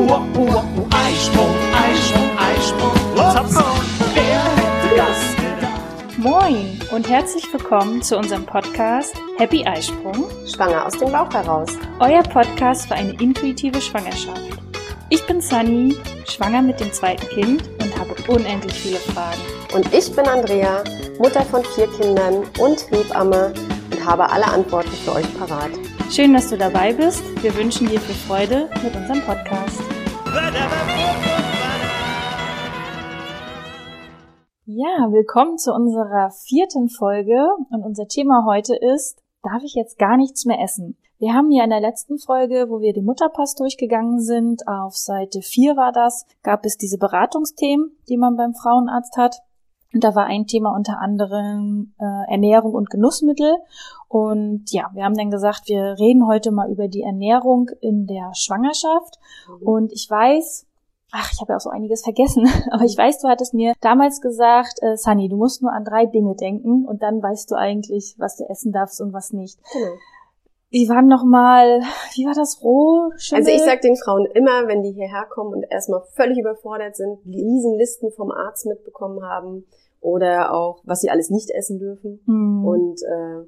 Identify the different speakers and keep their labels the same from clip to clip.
Speaker 1: Eisprung, Eisprung, Eisprung. Wer hätte das gedacht?
Speaker 2: Moin und herzlich willkommen zu unserem Podcast Happy Eisprung,
Speaker 3: Schwanger aus dem Bauch heraus.
Speaker 2: Euer Podcast für eine intuitive Schwangerschaft. Ich bin Sunny, schwanger mit dem zweiten Kind und habe unendlich viele Fragen.
Speaker 3: Und ich bin Andrea, Mutter von 4 Kindern und Hebamme und habe alle Antworten für euch parat.
Speaker 2: Schön, dass du dabei bist. Wir wünschen dir viel Freude mit unserem Podcast. Ja, willkommen zu unserer 4. Folge und unser Thema heute ist, darf ich jetzt gar nichts mehr essen? Wir haben ja in der letzten Folge, wo wir den Mutterpass durchgegangen sind, auf Seite 4 war das, gab es diese Beratungsthemen, die man beim Frauenarzt hat. Und da war ein Thema unter anderem Ernährung und Genussmittel. Und ja, wir haben dann gesagt, wir reden heute mal über die Ernährung in der Schwangerschaft. Und ich weiß, ich habe ja auch so einiges vergessen, aber ich weiß, du hattest mir damals gesagt, Sunny, du musst nur an 3 Dinge denken und dann weißt du eigentlich, was du essen darfst und was nicht.
Speaker 3: Genau.
Speaker 2: Wie war das roh? Schimmel?
Speaker 3: Also ich sag den Frauen immer, wenn die hierher kommen und erstmal völlig überfordert sind, Riesenlisten vom Arzt mitbekommen haben oder auch, was sie alles nicht essen dürfen und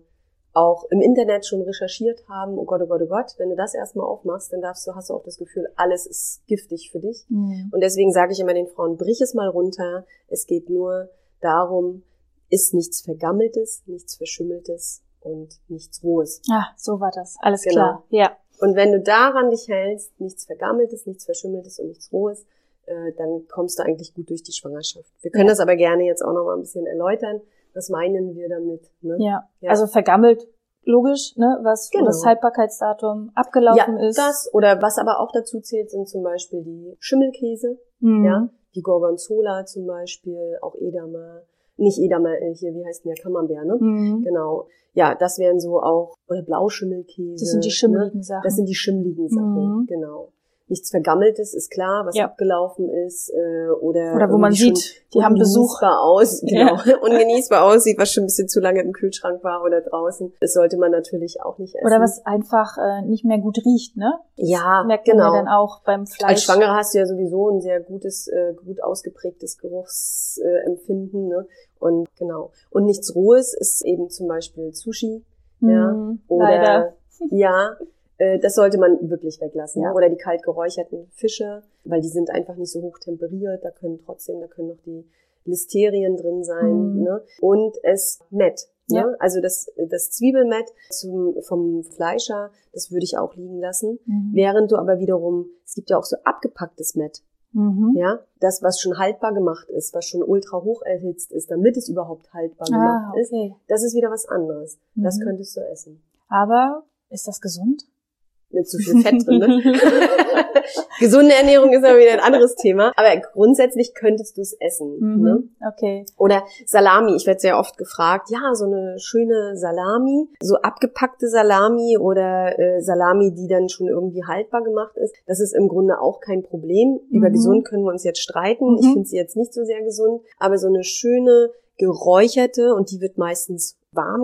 Speaker 3: auch im Internet schon recherchiert haben, oh Gott, wenn du das erstmal aufmachst, dann hast du auch das Gefühl, alles ist giftig für dich. Und deswegen sage ich immer den Frauen, brich es mal runter. Es geht nur darum, isst nichts Vergammeltes, nichts Verschimmeltes und nichts Rohes.
Speaker 2: Ja, so war das. Alles
Speaker 3: Genau.
Speaker 2: klar. Ja.
Speaker 3: Und wenn du daran dich hältst, nichts Vergammeltes, nichts Verschimmeltes und nichts Rohes, dann kommst du eigentlich gut durch die Schwangerschaft. Wir können das aber gerne jetzt auch noch mal ein bisschen erläutern. Was meinen wir damit? Ne?
Speaker 2: Ja, also vergammelt, logisch, ne, wo das Haltbarkeitsdatum abgelaufen ist.
Speaker 3: Ja, das, oder was aber auch dazu zählt, sind zum Beispiel die Schimmelkäse, ja, die Gorgonzola zum Beispiel, auch Edamer, nicht Edamer, hier, wie heißt denn der, Camembert, ne? Genau. Ja, das wären so auch, oder Blauschimmelkäse.
Speaker 2: Das sind die schimmeligen Sachen.
Speaker 3: Das sind die schimmeligen Sachen, genau. Nichts Vergammeltes ist klar, was abgelaufen ist, oder
Speaker 2: wo man sieht, die haben Besuch.
Speaker 3: Ungenießbar aussieht, was schon ein bisschen zu lange im Kühlschrank war oder draußen. Das sollte man natürlich auch nicht essen.
Speaker 2: Oder was einfach nicht mehr gut riecht, ne? Das merkt man ja dann auch beim Fleisch.
Speaker 3: Als Schwangere hast du ja sowieso ein sehr gut ausgeprägtes Geruchsempfinden, ne? Und genau. Und nichts Rohes ist eben zum Beispiel Sushi, ja, oder
Speaker 2: leider.
Speaker 3: Ja. Das sollte man wirklich weglassen.
Speaker 2: Ja.
Speaker 3: Oder die kalt geräucherten Fische, weil die sind einfach nicht so hoch temperiert. Da können noch die Listerien drin sein. Ne? Und es Mett. Ne?
Speaker 2: Ja.
Speaker 3: Also das Zwiebelmett vom Fleischer, das würde ich auch liegen lassen. Während du aber wiederum, es gibt ja auch so abgepacktes Mett. Ja, das, was schon haltbar gemacht ist, was schon ultra hoch erhitzt ist, damit es überhaupt haltbar gemacht ist, das ist wieder was anderes. Das könntest du essen. Aber
Speaker 2: ist das gesund?
Speaker 3: Mit zu viel Fett drin, ne? Gesunde Ernährung ist aber wieder ein anderes Thema. Aber grundsätzlich könntest du es essen. Ne?
Speaker 2: Okay.
Speaker 3: Oder Salami. Ich werde sehr oft gefragt, ja, so eine schöne Salami, so abgepackte Salami oder Salami, die dann schon irgendwie haltbar gemacht ist. Das ist im Grunde auch kein Problem. Über gesund können wir uns jetzt streiten. Ich finde sie jetzt nicht so sehr gesund. Aber so eine schöne geräucherte, und die wird meistens warm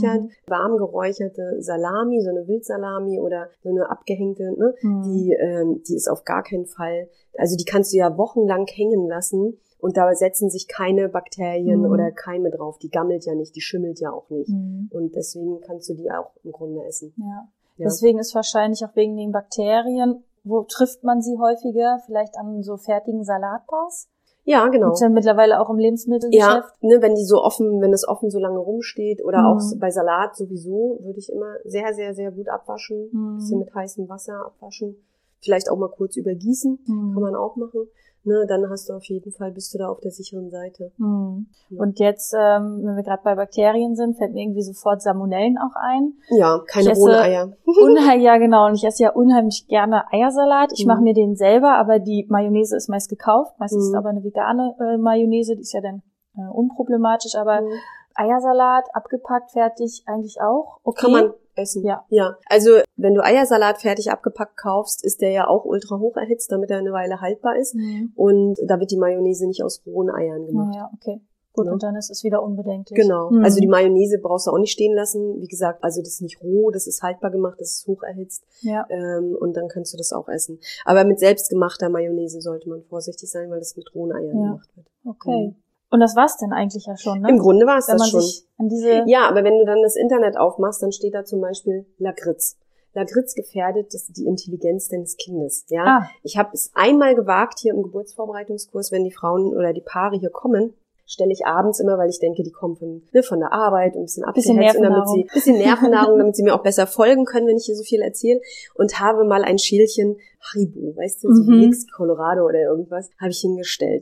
Speaker 3: geräucherte Salami, so eine Wildsalami oder so eine abgehängte, ne, die ist auf gar keinen Fall, also die kannst du ja wochenlang hängen lassen und da setzen sich keine Bakterien oder Keime drauf, die gammelt ja nicht, die schimmelt ja auch nicht und deswegen kannst du die auch im Grunde essen.
Speaker 2: Ja. Deswegen ist wahrscheinlich auch wegen den Bakterien, wo trifft man sie häufiger? Vielleicht an so fertigen Salatbars?
Speaker 3: Ja, genau.
Speaker 2: Gibt's ja mittlerweile auch im Lebensmittelgeschäft.
Speaker 3: Ja, ne, wenn es offen so lange rumsteht oder auch bei Salat sowieso, würde ich immer sehr, sehr, sehr gut abwaschen. Ein bisschen mit heißem Wasser abwaschen. Vielleicht auch mal kurz übergießen, kann man auch machen. Ne, dann bist du da auf der sicheren Seite. Ja.
Speaker 2: Und jetzt, wenn wir gerade bei Bakterien sind, fällt mir irgendwie sofort Salmonellen auch ein.
Speaker 3: Ja, keine rohen Eier.
Speaker 2: Ja, genau. Und ich esse ja unheimlich gerne Eiersalat. Ich mache mir den selber, aber die Mayonnaise ist meist gekauft. Meistens ist es aber eine vegane Mayonnaise, die ist ja dann unproblematisch. Aber Eiersalat, abgepackt, fertig, eigentlich auch. Okay.
Speaker 3: Kann man essen. Ja. Also, wenn du Eiersalat fertig abgepackt kaufst, ist der ja auch ultra hoch erhitzt, damit er eine Weile haltbar ist. Und da wird die Mayonnaise nicht aus rohen Eiern gemacht.
Speaker 2: Ja, okay. Gut,
Speaker 3: Ne?
Speaker 2: und dann ist es wieder unbedenklich.
Speaker 3: Genau. Also die Mayonnaise brauchst du auch nicht stehen lassen. Wie gesagt, also das ist nicht roh, das ist haltbar gemacht, das ist hoch erhitzt.
Speaker 2: Ja.
Speaker 3: Und dann kannst du das auch essen. Aber mit selbstgemachter Mayonnaise sollte man vorsichtig sein, weil das mit rohen Eiern gemacht wird.
Speaker 2: Okay. Und das war's dann eigentlich ja schon, ne?
Speaker 3: Im Grunde war es
Speaker 2: Wenn
Speaker 3: das
Speaker 2: man
Speaker 3: schon.
Speaker 2: sich an diese...
Speaker 3: Ja, aber wenn du dann das Internet aufmachst, dann steht da zum Beispiel Lakritz. Lakritz gefährdet die Intelligenz deines Kindes. Ja, Ich habe es einmal gewagt hier im Geburtsvorbereitungskurs, wenn die Frauen oder die Paare hier kommen, stelle ich abends immer, weil ich denke, die kommen von der Arbeit und ein bisschen abgehetzt, bisschen Nervennahrung, damit sie mir auch besser folgen können, wenn ich hier so viel erzähle, und habe mal ein Schälchen Haribo, weißt du, so Mix Colorado oder irgendwas, habe ich hingestellt.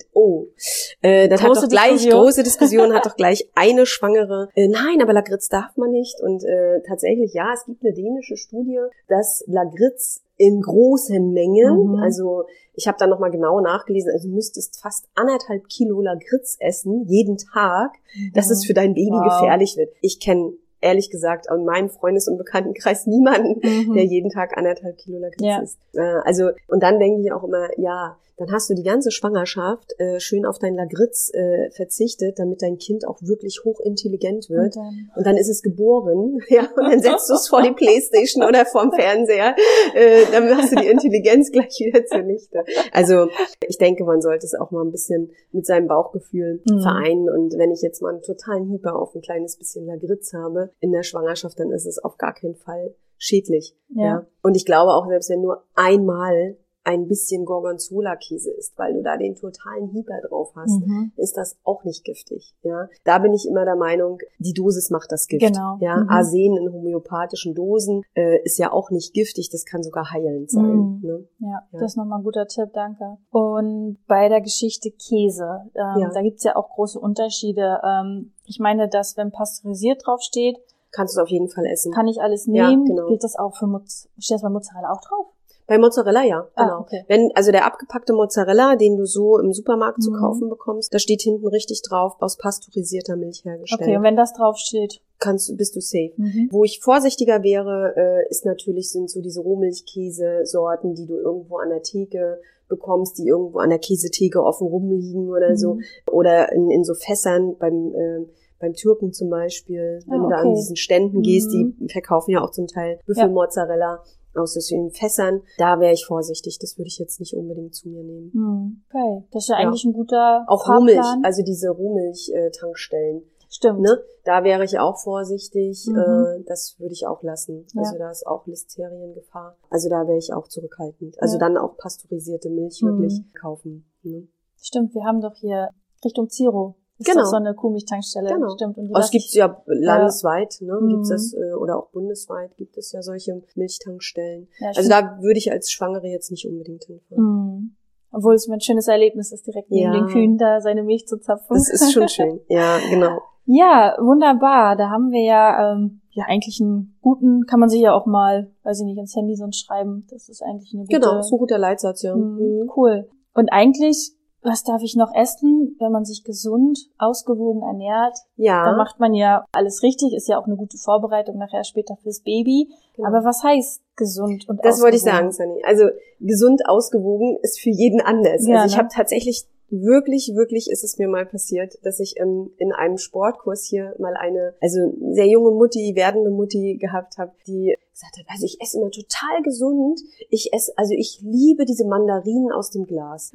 Speaker 3: Das hat doch gleich große Diskussion, hat doch gleich eine Schwangere. Nein, aber Lakritz darf man nicht. Und tatsächlich, ja, es gibt eine dänische Studie, dass Lakritz in großen Mengen, also ich habe da nochmal genau nachgelesen, also du müsstest fast 1,5 Kilo Lakritz essen, jeden Tag, dass es für dein Baby gefährlich wird. Ich kenne ehrlich gesagt in meinem Freundes- und Bekanntenkreis niemanden, der jeden Tag 1,5 Kilo Lakritz isst. Also, und dann denke ich auch immer, ja, dann hast du die ganze Schwangerschaft schön auf dein Lakritz verzichtet, damit dein Kind auch wirklich hochintelligent wird. Und dann ist es geboren, ja, und dann setzt du es vor die Playstation oder vorm Fernseher, dann hast du die Intelligenz gleich wieder zunichte. Also ich denke, man sollte es auch mal ein bisschen mit seinem Bauchgefühl vereinen. Und wenn ich jetzt mal einen totalen Hieper auf ein kleines bisschen Lakritz habe in der Schwangerschaft, dann ist es auf gar keinen Fall schädlich. Ja. Und ich glaube auch, selbst wenn nur einmal ein bisschen Gorgonzola-Käse isst, weil du da den totalen Hieper drauf hast, ist das auch nicht giftig. Ja, da bin ich immer der Meinung, die Dosis macht das Gift.
Speaker 2: Genau.
Speaker 3: Ja, Arsen in homöopathischen Dosen ist ja auch nicht giftig, das kann sogar heilend sein. Ne?
Speaker 2: Ja, das ist nochmal ein guter Tipp, danke. Und bei der Geschichte Käse, da gibt's ja auch große Unterschiede. Ich meine, dass wenn pasteurisiert draufsteht,
Speaker 3: kannst du auf jeden Fall essen.
Speaker 2: Kann ich alles nehmen?
Speaker 3: Ja, genau.
Speaker 2: Gilt das auch für steht das bei Mozzarella auch drauf?
Speaker 3: Bei Mozzarella, ja, genau.
Speaker 2: Okay.
Speaker 3: Also der abgepackte Mozzarella, den du so im Supermarkt zu kaufen bekommst, da steht hinten richtig drauf, aus pasteurisierter Milch hergestellt.
Speaker 2: Okay, und wenn das draufsteht?
Speaker 3: Bist du safe. Wo ich vorsichtiger wäre, sind so diese Rohmilchkäsesorten, die du irgendwo an der Theke bekommst, die irgendwo an der Käsetheke offen rumliegen oder so. Oder in so Fässern beim Türken zum Beispiel, wenn du da an diesen Ständen gehst, die verkaufen ja auch zum Teil Büffelmozzarella aus den Fässern, da wäre ich vorsichtig. Das würde ich jetzt nicht unbedingt zu mir nehmen.
Speaker 2: Okay, das ist ja eigentlich ein guter
Speaker 3: auch
Speaker 2: Fahrplan.
Speaker 3: Rohmilch, also diese Rohmilch-Tankstellen.
Speaker 2: Stimmt.
Speaker 3: Ne? Da wäre ich auch vorsichtig. Das würde ich auch lassen. Also da ist auch Listeriengefahr. Also da wäre ich auch zurückhaltend. Also dann auch pasteurisierte Milch wirklich kaufen. Ne?
Speaker 2: Stimmt, wir haben doch hier Richtung Ziro. Das ist doch so eine Kuhmilchtankstelle.
Speaker 3: Genau.
Speaker 2: Stimmt. Und
Speaker 3: es gibt ja landesweit, ne? Gibt's das, oder auch bundesweit gibt es ja solche Milchtankstellen. Ja, also da würde ich als Schwangere jetzt nicht unbedingt hinfahren.
Speaker 2: Obwohl es ein schönes Erlebnis ist, direkt neben den Kühen da seine Milch zu zapfen.
Speaker 3: Das ist schon schön. Ja, genau.
Speaker 2: Ja, wunderbar. Da haben wir ja eigentlich einen guten, kann man sich ja auch mal, weiß ich nicht, ins Handy sonst schreiben. Das ist eigentlich eine gute...
Speaker 3: Genau, ist ein guter Leitsatz, ja.
Speaker 2: Cool. Und eigentlich... Was darf ich noch essen, wenn man sich gesund, ausgewogen ernährt?
Speaker 3: Ja.
Speaker 2: Da macht man ja alles richtig, ist ja auch eine gute Vorbereitung nachher später fürs Baby. Genau. Aber was heißt gesund und ausgewogen?
Speaker 3: Das wollte ich sagen, Sunny. Also gesund, ausgewogen ist für jeden anders. Ja, also ich habe tatsächlich wirklich ist es mir mal passiert, dass ich in einem Sportkurs hier mal eine sehr junge werdende Mutti gehabt habe, die gesagt hat, also ich esse immer total gesund. Ich liebe diese Mandarinen aus dem Glas.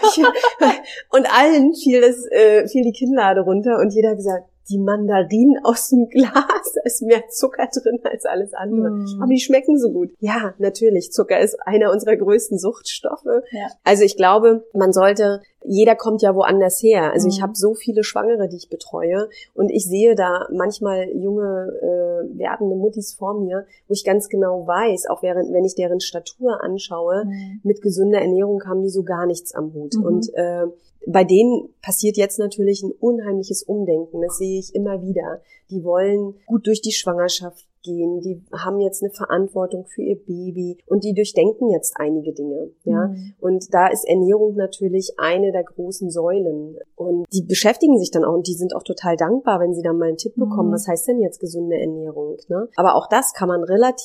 Speaker 3: Und allen fiel die Kinnlade runter und jeder hat gesagt, die Mandarinen aus dem Glas, da ist mehr Zucker drin als alles andere. Aber die schmecken so gut. Ja, natürlich, Zucker ist einer unserer größten Suchtstoffe. Ja. Also ich glaube, jeder kommt ja woanders her. Also ich habe so viele Schwangere, die ich betreue und ich sehe da manchmal junge, werdende Muttis vor mir, wo ich ganz genau weiß, auch wenn ich deren Statur anschaue, mit gesunder Ernährung haben die so gar nichts am Hut. Und bei denen passiert jetzt natürlich ein unheimliches Umdenken. Das sehe ich immer wieder. Die wollen gut durch die Schwangerschaft gehen. Die haben jetzt eine Verantwortung für ihr Baby und die durchdenken jetzt einige Dinge. Ja, und da ist Ernährung natürlich eine der großen Säulen. Und die beschäftigen sich dann auch und die sind auch total dankbar, wenn sie dann mal einen Tipp bekommen. Was heißt denn jetzt gesunde Ernährung? Ne? Aber auch das kann man relativ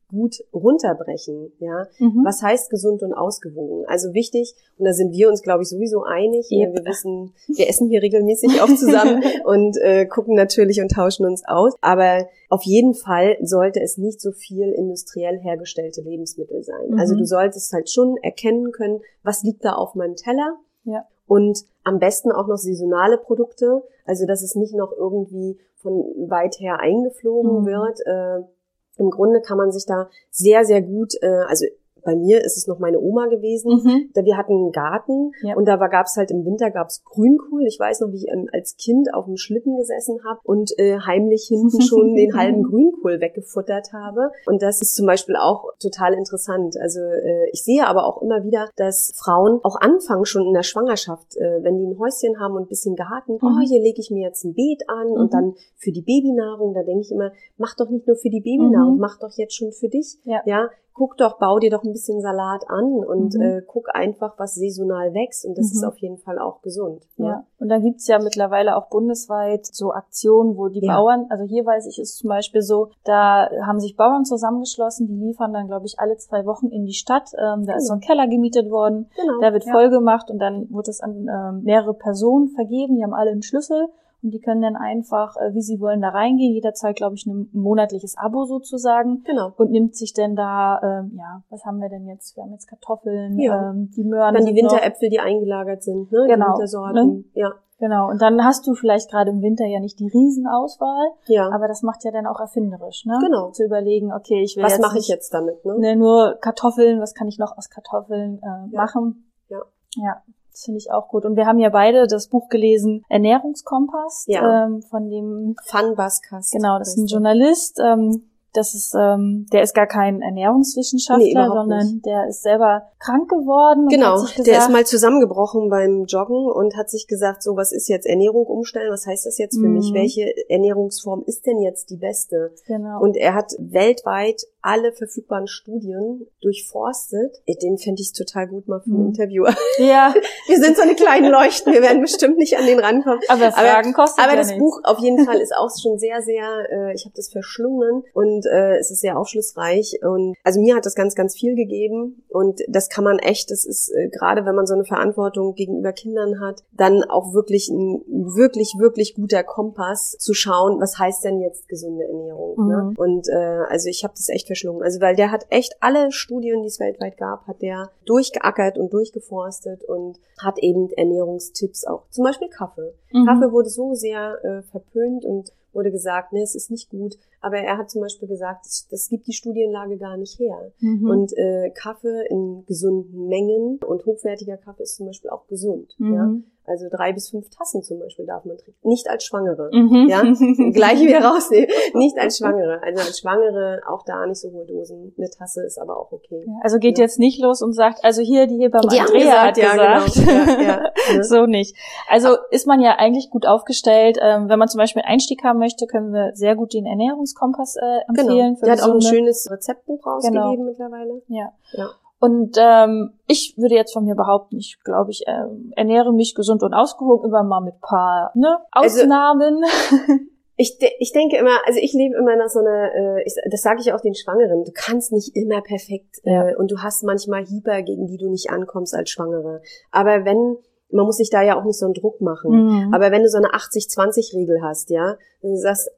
Speaker 3: gut runterbrechen, ja. Was heißt gesund und ausgewogen? Also wichtig, und da sind wir uns, glaube ich, sowieso einig.
Speaker 2: Yep.
Speaker 3: Wir wissen, wir essen hier regelmäßig auch zusammen und gucken natürlich und tauschen uns aus. Aber auf jeden Fall sollte es nicht so viel industriell hergestellte Lebensmittel sein. Also du solltest halt schon erkennen können, was liegt da auf meinem Teller.
Speaker 2: Ja.
Speaker 3: Und am besten auch noch saisonale Produkte, also dass es nicht noch irgendwie von weit her eingeflogen wird. Im Grunde kann man sich da sehr, sehr gut, also bei mir ist es noch meine Oma gewesen. Wir hatten einen Garten und da gab's halt im Winter gab's Grünkohl. Ich weiß noch, wie ich als Kind auf dem Schlitten gesessen habe und heimlich hinten schon den halben Grünkohl weggefuttert habe. Und das ist zum Beispiel auch total interessant. Also ich sehe aber auch immer wieder, dass Frauen auch anfangen schon in der Schwangerschaft, wenn die ein Häuschen haben und ein bisschen Garten, hier lege ich mir jetzt ein Beet an und dann für die Babynahrung, da denke ich immer, mach doch nicht nur für die Babynahrung, mach doch jetzt schon für dich. Ja. Guck doch, bau dir doch ein bisschen Salat an und guck einfach, was saisonal wächst und das ist auf jeden Fall auch gesund. Ne?
Speaker 2: Ja, und dann gibt's ja mittlerweile auch bundesweit so Aktionen, wo die Bauern, also hier weiß ich, ist zum Beispiel so, da haben sich Bauern zusammengeschlossen, die liefern dann, glaube ich, alle 2 Wochen in die Stadt. Da ist so ein Keller gemietet worden, der wird voll gemacht und dann wird es an mehrere Personen vergeben, die haben alle einen Schlüssel. Und die können dann einfach, wie sie wollen, da reingehen. Jeder zahlt, glaube ich, ein monatliches Abo sozusagen.
Speaker 3: Genau.
Speaker 2: Und nimmt sich dann da, was haben wir denn jetzt? Wir haben jetzt Kartoffeln, die Möhren.
Speaker 3: Dann die Winteräpfel, die eingelagert sind, ne?
Speaker 2: Genau.
Speaker 3: Die Wintersorten. Ne? Ja.
Speaker 2: Genau. Und dann hast du vielleicht gerade im Winter ja nicht die Riesenauswahl.
Speaker 3: Ja.
Speaker 2: Aber das macht ja dann auch erfinderisch, ne?
Speaker 3: Genau.
Speaker 2: Zu überlegen, okay, ich will
Speaker 3: was
Speaker 2: jetzt
Speaker 3: mache ich jetzt damit, ne?
Speaker 2: Nur Kartoffeln, was kann ich noch aus Kartoffeln machen?
Speaker 3: Ja.
Speaker 2: Ja. Das finde ich auch gut. Und wir haben ja beide das Buch gelesen, Ernährungskompass, von dem
Speaker 3: Van Baskast.
Speaker 2: Genau, das ist ein Journalist. Der ist gar kein Ernährungswissenschaftler, sondern der ist selber krank geworden.
Speaker 3: Genau,
Speaker 2: und hat sich gesagt,
Speaker 3: der ist mal zusammengebrochen beim Joggen und hat sich gesagt, so, was ist jetzt Ernährung umstellen? Was heißt das jetzt für mich? Welche Ernährungsform ist denn jetzt die beste?
Speaker 2: Genau.
Speaker 3: Und er hat weltweit alle verfügbaren Studien durchforstet. Den fände ich total gut mal für ein Interview.
Speaker 2: Ja.
Speaker 3: Wir sind so eine kleine Leuchten, wir werden bestimmt nicht an den rankommen.
Speaker 2: Aber Fragen kostet
Speaker 3: aber
Speaker 2: ja
Speaker 3: das
Speaker 2: nichts.
Speaker 3: Buch auf jeden Fall ist auch schon sehr, sehr, ich habe das verschlungen und es ist sehr aufschlussreich. Und also mir hat das ganz, ganz viel gegeben und das kann man echt, das ist gerade wenn man so eine Verantwortung gegenüber Kindern hat, dann auch wirklich ein wirklich guter Kompass zu schauen, was heißt denn jetzt gesunde Ernährung. Ne? Und also ich habe das echt verschlungen. Also weil der hat echt alle Studien, die es weltweit gab, hat der durchgeackert und durchgeforstet und hat eben Ernährungstipps auch. Zum Beispiel Kaffee. Kaffee wurde so sehr verpönt und wurde gesagt, ne, es ist nicht gut. Aber er hat zum Beispiel gesagt, das gibt die Studienlage gar nicht her. Und Kaffee in gesunden Mengen und hochwertiger Kaffee ist zum Beispiel auch gesund. Ja? Also 3 bis 5 Tassen zum Beispiel darf man trinken. Nicht als Schwangere. Ja? Gleich wieder rausnehmen. Nicht als Schwangere. Also als Schwangere auch da nicht so hohe Dosen. Eine Tasse ist aber auch okay.
Speaker 2: Ja, also geht jetzt nicht los und sagt, also hier, die Hebamme
Speaker 3: Die
Speaker 2: Andrea hat gesagt.
Speaker 3: Genau. Ja.
Speaker 2: So nicht. Also ist man ja eigentlich gut aufgestellt. Wenn man zum Beispiel einen Einstieg haben möchte, können wir sehr gut den Ernährungskompass empfehlen.
Speaker 3: Genau. Der hat auch ein schönes Rezeptbuch rausgegeben mittlerweile.
Speaker 2: Ja.
Speaker 3: Ja.
Speaker 2: Und ich würde jetzt von mir behaupten, ich glaube, ich ernähre mich gesund und ausgewogen, immer mal mit paar Ausnahmen.
Speaker 3: Also, ich denke immer, also ich lebe immer nach so einer, das sage ich auch den Schwangeren, du kannst nicht immer perfekt und du hast manchmal Hieber, gegen die du nicht ankommst als Schwangere. Aber man muss sich da ja auch nicht so einen Druck machen. Aber wenn du so eine 80-20-Regel hast, ja, wenn du sagst,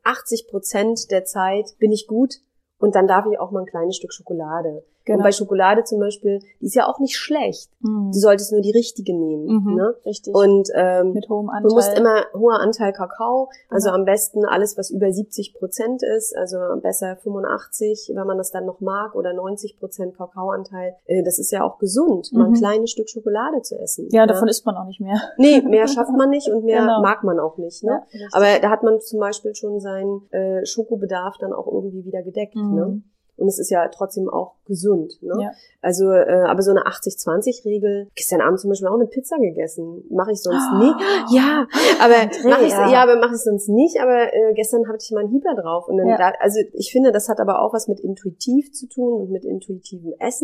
Speaker 3: 80% der Zeit bin ich gut und dann darf ich auch mal ein kleines Stück Schokolade. Genau. Und bei Schokolade zum Beispiel, die ist ja auch nicht schlecht. Du solltest nur die richtige nehmen. Ne?
Speaker 2: Richtig.
Speaker 3: Und
Speaker 2: mit hohem Anteil.
Speaker 3: Du musst immer hoher Anteil Kakao, also am besten alles, was über 70% ist, also besser 85, wenn man das dann noch mag, oder 90% Kakaoanteil. Das ist ja auch gesund, mal ein kleines Stück Schokolade zu essen.
Speaker 2: Ja, davon isst man auch nicht mehr.
Speaker 3: Nee, mehr schafft man nicht und mehr mag man auch nicht. Ne? Ja, aber da hat man zum Beispiel schon seinen Schokobedarf dann auch irgendwie wieder gedeckt. Ne? Und es ist ja trotzdem auch gesund, ne? Ja. Also, aber so eine 80-20-Regel, gestern Abend zum Beispiel auch eine Pizza gegessen. Mache ich sonst nie. Ja, aber mache ich sonst nicht, aber gestern hatte ich mal einen Hieber drauf. Und dann also ich finde, das hat aber auch was mit intuitiv zu tun und mit intuitivem Essen.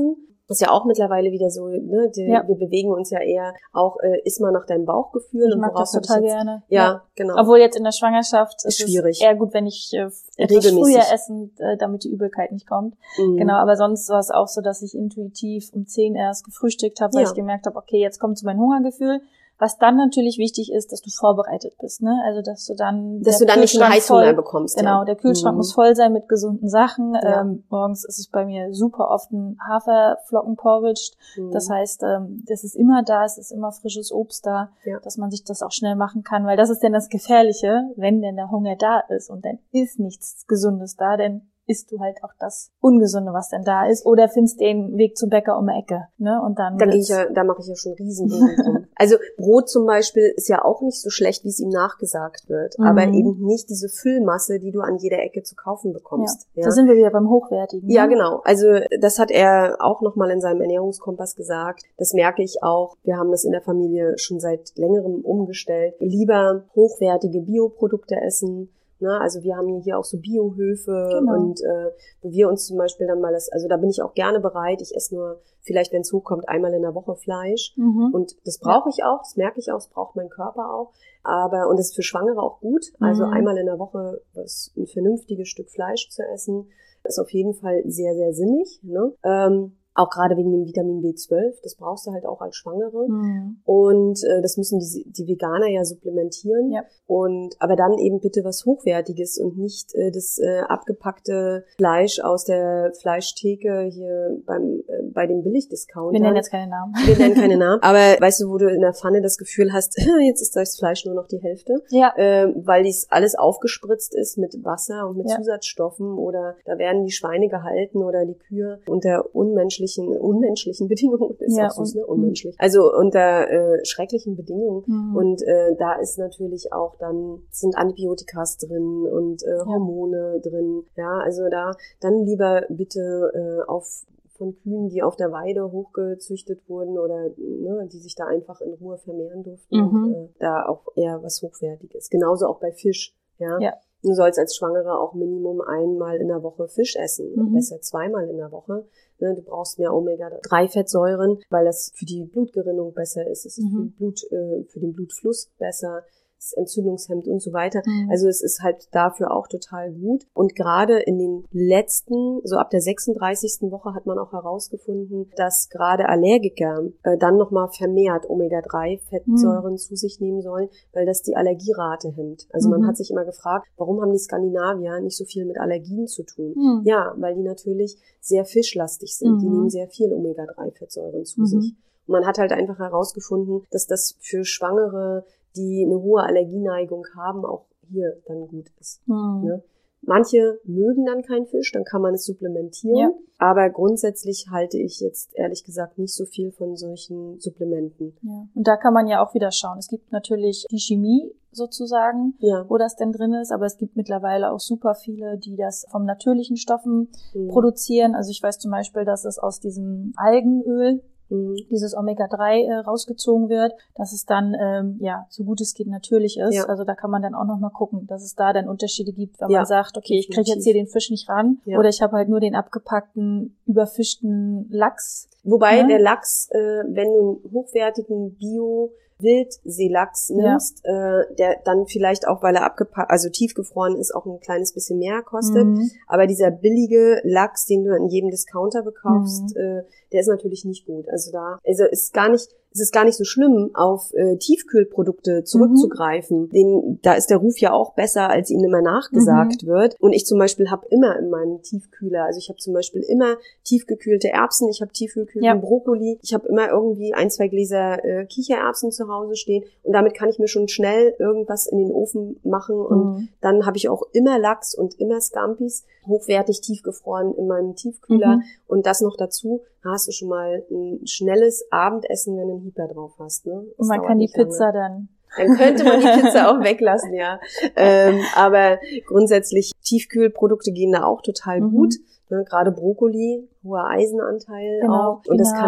Speaker 3: ist ja auch mittlerweile wieder so, ne, wir bewegen uns ja eher auch, iss mal nach deinem Bauchgefühl.
Speaker 2: Ich mag das total gerne.
Speaker 3: Ja, genau.
Speaker 2: Obwohl jetzt in der Schwangerschaft ist
Speaker 3: schwierig.
Speaker 2: Es eher gut, wenn ich etwas früher essen, damit die Übelkeit nicht kommt. Genau, aber sonst war es auch so, dass ich intuitiv um 10 erst gefrühstückt habe, weil ich gemerkt habe, okay, jetzt kommt so mein Hungergefühl. Was dann natürlich wichtig ist, dass du vorbereitet bist, ne? Also, dass du dann
Speaker 3: nicht einen Heißhunger bekommst.
Speaker 2: Genau, der Kühlschrank muss voll sein mit gesunden Sachen. Ja. Morgens ist es bei mir super oft ein Haferflockenporridge. Das heißt, das ist immer da, es ist immer frisches Obst da, dass man sich das auch schnell machen kann, weil das ist denn das Gefährliche, wenn denn der Hunger da ist und dann ist nichts Gesundes da, denn isst du halt auch das Ungesunde, was denn da ist, oder findest den Weg zum Bäcker um die Ecke, ne? Und dann
Speaker 3: da mache ich ja schon Riesenbogen drum. Also Brot zum Beispiel ist ja auch nicht so schlecht, wie es ihm nachgesagt wird, aber eben nicht diese Füllmasse, die du an jeder Ecke zu kaufen bekommst.
Speaker 2: Ja. Da sind wir wieder beim Hochwertigen.
Speaker 3: Ja, genau. Also das hat er auch nochmal in seinem Ernährungskompass gesagt. Das merke ich auch. Wir haben das in der Familie schon seit längerem umgestellt. Lieber hochwertige Bioprodukte essen. Also wir haben hier auch so Biohöfe und wo wir uns zum Beispiel dann mal also da bin ich auch gerne bereit. Ich esse nur vielleicht, wenn es hochkommt, einmal in der Woche Fleisch und das brauche ich auch, das merke ich auch, das braucht mein Körper auch. Und das ist für Schwangere auch gut. Also einmal in der Woche ein vernünftiges Stück Fleisch zu essen, ist auf jeden Fall sehr, sehr sinnig, ne? Auch gerade wegen dem Vitamin B12, das brauchst du halt auch als Schwangere. Und das müssen die Veganer ja supplementieren. Ja. Aber dann eben bitte was Hochwertiges und nicht das abgepackte Fleisch aus der Fleischtheke hier bei dem Billigdiscounter.
Speaker 2: Wir nennen jetzt keine Namen.
Speaker 3: Wir nennen keine Namen. Aber weißt du, wo du in der Pfanne das Gefühl hast, jetzt ist das Fleisch nur noch die Hälfte. Ja. Weil dies alles aufgespritzt ist mit Wasser und mit Zusatzstoffen oder da werden die Schweine gehalten oder die Kühe unter unmenschlichen Bedingungen, ist auch süß, ne? Unmenschlich. Also unter schrecklichen Bedingungen. Und da ist natürlich auch sind Antibiotikas drin und Hormone drin. Ja, also dann lieber bitte von Kühen, die auf der Weide hochgezüchtet wurden oder ne, die sich da einfach in Ruhe vermehren durften. Und, da auch eher was Hochwertiges. Genauso auch bei Fisch. Ja. Du sollst als Schwangere auch Minimum einmal in der Woche Fisch essen. Besser zweimal in der Woche. Du brauchst mehr Omega-3-Fettsäuren, weil das für die Blutgerinnung besser ist. Es ist für den Blutfluss besser. Es ist entzündungshemmend und so weiter. Also es ist halt dafür auch total gut. Und gerade in den letzten, so ab der 36. Woche hat man auch herausgefunden, dass gerade Allergiker dann nochmal vermehrt Omega-3-Fettsäuren zu sich nehmen sollen, weil das die Allergierate hemmt. Also man hat sich immer gefragt, warum haben die Skandinavier nicht so viel mit Allergien zu tun? Ja, weil die natürlich sehr fischlastig sind. Die nehmen sehr viel Omega-3-Fettsäuren zu sich. Und man hat halt einfach herausgefunden, dass das für Schwangere, die eine hohe Allergieneigung haben, auch hier dann gut ist. Ne? Manche mögen dann keinen Fisch, dann kann man es supplementieren. Aber grundsätzlich halte ich jetzt ehrlich gesagt nicht so viel von solchen Supplementen.
Speaker 2: Ja. Und da kann man ja auch wieder schauen. Es gibt natürlich die Chemie sozusagen, wo das denn drin ist, aber es gibt mittlerweile auch super viele, die das vom natürlichen Stoffen produzieren. Also ich weiß zum Beispiel, dass es aus diesem Algenöl dieses Omega-3 rausgezogen wird, dass es dann, so gut es geht, natürlich ist. Ja. Also da kann man dann auch nochmal gucken, dass es da dann Unterschiede gibt, wenn man sagt, okay, ich kriege jetzt hier den Fisch nicht ran oder ich habe halt nur den abgepackten, überfischten Lachs.
Speaker 3: Wobei der Lachs, wenn du einen hochwertigen Wildseelachs nimmst, der dann vielleicht auch, weil er also tiefgefroren ist, auch ein kleines bisschen mehr kostet. Aber dieser billige Lachs, den du in jedem Discounter bekaufst, der ist natürlich nicht gut. Also es ist gar nicht so schlimm, auf Tiefkühlprodukte zurückzugreifen. Da ist der Ruf ja auch besser, als ihnen immer nachgesagt wird. Und ich zum Beispiel habe immer in meinem Tiefkühler, also ich habe zum Beispiel immer tiefgekühlte Erbsen, ich habe tiefgekühlten Brokkoli, ich habe immer irgendwie 1-2 Gläser Kichererbsen zu Hause stehen und damit kann ich mir schon schnell irgendwas in den Ofen machen und dann habe ich auch immer Lachs und immer Scampis, hochwertig tiefgefroren in meinem Tiefkühler und das noch dazu, hast du schon mal ein schnelles Abendessen, wenn du einen Hyper drauf hast. Ne?
Speaker 2: Und man kann die Pizza dann
Speaker 3: könnte man die Pizza auch weglassen, ja. Aber grundsätzlich, Tiefkühlprodukte gehen da auch total gut. Ne? Gerade Brokkoli, hoher Eisenanteil auch. Und das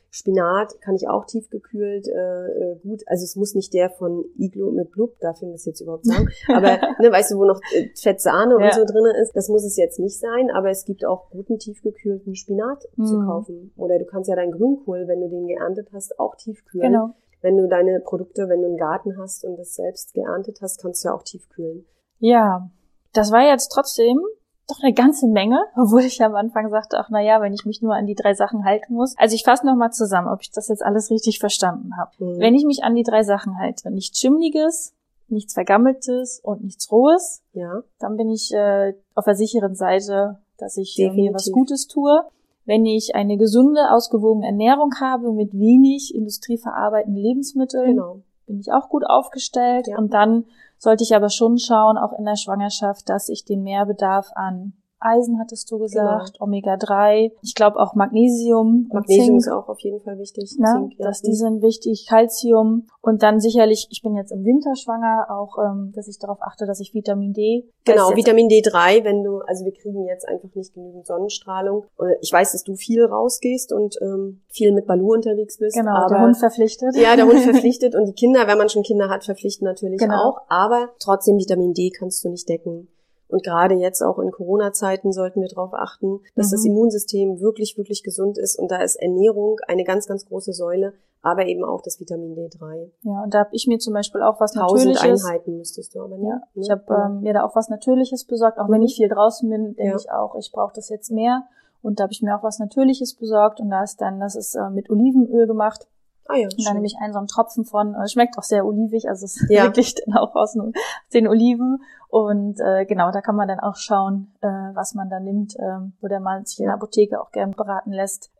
Speaker 3: Spinat kann ich auch tiefgekühlt gut, also es muss nicht der von Iglo mit Blub, darf ich das jetzt überhaupt sagen, aber ne, weißt du, wo noch Fettsahne und so drin ist, das muss es jetzt nicht sein, aber es gibt auch guten tiefgekühlten Spinat zu kaufen. Oder du kannst ja deinen Grünkohl, wenn du den geerntet hast, auch tiefkühlen. Genau. Wenn du deine Produkte, wenn du einen Garten hast und das selbst geerntet hast, kannst du ja auch tiefkühlen.
Speaker 2: Ja, das war jetzt trotzdem doch eine ganze Menge, obwohl ich am Anfang sagte, ach naja, wenn ich mich nur an die 3 Sachen halten muss. Also ich fasse nochmal zusammen, ob ich das jetzt alles richtig verstanden habe. Wenn ich mich an die 3 Sachen halte, nichts Schimmliges, nichts Vergammeltes und nichts Rohes, dann bin ich auf der sicheren Seite, dass ich mir was Gutes tue. Wenn ich eine gesunde, ausgewogene Ernährung habe mit wenig industrieverarbeitenden Lebensmitteln, bin ich auch gut aufgestellt. Ja. Und dann sollte ich aber schon schauen, auch in der Schwangerschaft, dass ich den Mehrbedarf an Eisen, hattest du gesagt, Omega-3. Ich glaube auch Magnesium.
Speaker 3: Magnesium ist auch auf jeden Fall wichtig.
Speaker 2: Zink, dass die sind wichtig. Calcium. Und dann sicherlich, ich bin jetzt im Winter schwanger, auch, dass ich darauf achte, dass ich Vitamin D.
Speaker 3: Genau, Vitamin D3, also wir kriegen jetzt einfach nicht genügend Sonnenstrahlung. Ich weiß, dass du viel rausgehst und viel mit Balu unterwegs bist.
Speaker 2: Genau,
Speaker 3: aber
Speaker 2: der Hund verpflichtet.
Speaker 3: Ja, der Hund verpflichtet und die Kinder, wenn man schon Kinder hat, verpflichten natürlich auch. Aber trotzdem Vitamin D kannst du nicht decken. Und gerade jetzt auch in Corona-Zeiten sollten wir darauf achten, dass das Immunsystem wirklich, wirklich gesund ist. Und da ist Ernährung eine ganz, ganz große Säule, aber eben auch das Vitamin D3.
Speaker 2: Ja, und da habe ich mir zum Beispiel auch was Natürliches.
Speaker 3: 1000 Einheiten müsstest du aber nicht.
Speaker 2: Ja, ich habe mir da auch was Natürliches besorgt. Auch wenn ich viel draußen bin, denke ich auch, ich brauche das jetzt mehr. Und da habe ich mir auch was Natürliches besorgt. Und das ist mit Olivenöl gemacht.
Speaker 3: Ah ja,
Speaker 2: und dann nehme ich so einen Tropfen von, schmeckt auch sehr olivig, also es ist wirklich dann auch aus den Oliven. Und genau, da kann man dann auch schauen, was man da nimmt, wo der Mann sich in der Apotheke auch gern beraten lässt.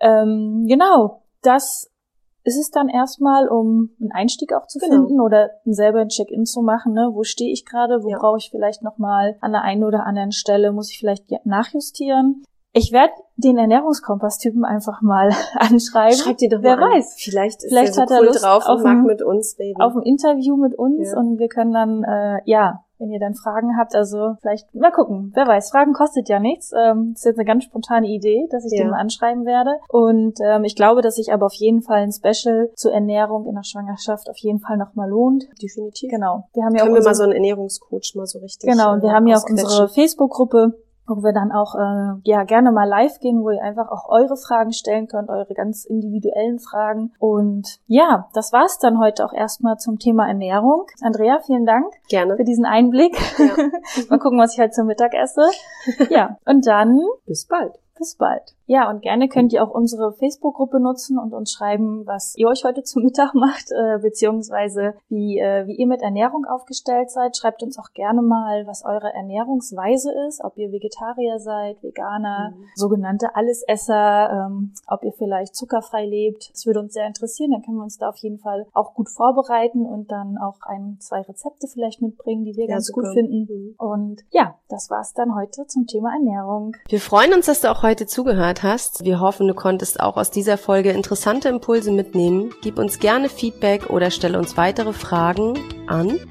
Speaker 2: Genau, das ist es dann erstmal, um einen Einstieg auch zu finden oder selber ein Check-in zu machen. Ne? Wo stehe ich gerade? Wo brauche ich vielleicht nochmal an der einen oder anderen Stelle, muss ich vielleicht nachjustieren? Ich werde den Ernährungskompass-Typen einfach mal anschreiben.
Speaker 3: Schreib dir doch mal
Speaker 2: Wer weiß.
Speaker 3: Vielleicht ist er so
Speaker 2: hat er
Speaker 3: cool
Speaker 2: Lust
Speaker 3: drauf und mag mit uns reden.
Speaker 2: Auf ein Interview mit uns und wir können dann, wenn ihr dann Fragen habt, also vielleicht mal gucken. Wer weiß, Fragen kostet ja nichts. Das ist jetzt eine ganz spontane Idee, dass ich den mal anschreiben werde. Und ich glaube, dass sich aber auf jeden Fall ein Special zur Ernährung in der Schwangerschaft auf jeden Fall nochmal lohnt.
Speaker 3: Definitiv.
Speaker 2: Genau.
Speaker 3: Können wir mal so einen Ernährungscoach mal so richtig
Speaker 2: Genau, und wir haben ja auch unsere Facebook-Gruppe, wo wir dann auch gerne mal live gehen, wo ihr einfach auch eure Fragen stellen könnt, eure ganz individuellen Fragen. Und ja, das war's dann heute auch erstmal zum Thema Ernährung. Andrea, vielen Dank für diesen Einblick. Ja. Mal gucken, was ich heute zum Mittag esse. Ja, und dann
Speaker 3: bis bald.
Speaker 2: Bis bald. Ja, und gerne könnt ihr auch unsere Facebook-Gruppe nutzen und uns schreiben, was ihr euch heute zu Mittag macht, beziehungsweise wie ihr mit Ernährung aufgestellt seid. Schreibt uns auch gerne mal, was eure Ernährungsweise ist, ob ihr Vegetarier seid, Veganer, sogenannte Allesesser, ob ihr vielleicht zuckerfrei lebt. Das würde uns sehr interessieren, dann können wir uns da auf jeden Fall auch gut vorbereiten und dann auch 1, 2 Rezepte vielleicht mitbringen, die wir ganz gut finden. Und ja, das war's dann heute zum Thema Ernährung.
Speaker 3: Wir freuen uns, dass du auch heute zugehört hast. Wir hoffen, du konntest auch aus dieser Folge interessante Impulse mitnehmen. Gib uns gerne Feedback oder stelle uns weitere Fragen an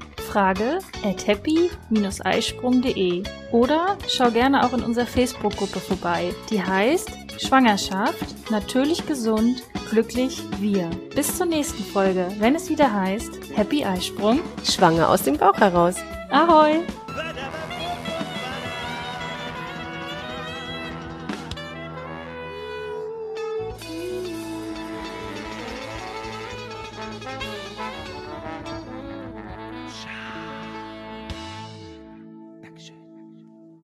Speaker 2: frage@happy-eisprung.de oder schau gerne auch in unserer Facebook-Gruppe vorbei. Die heißt Schwangerschaft, natürlich gesund, glücklich wir. Bis zur nächsten Folge, wenn es wieder heißt Happy Eisprung,
Speaker 3: schwanger aus dem Bauch heraus.
Speaker 2: Ahoi!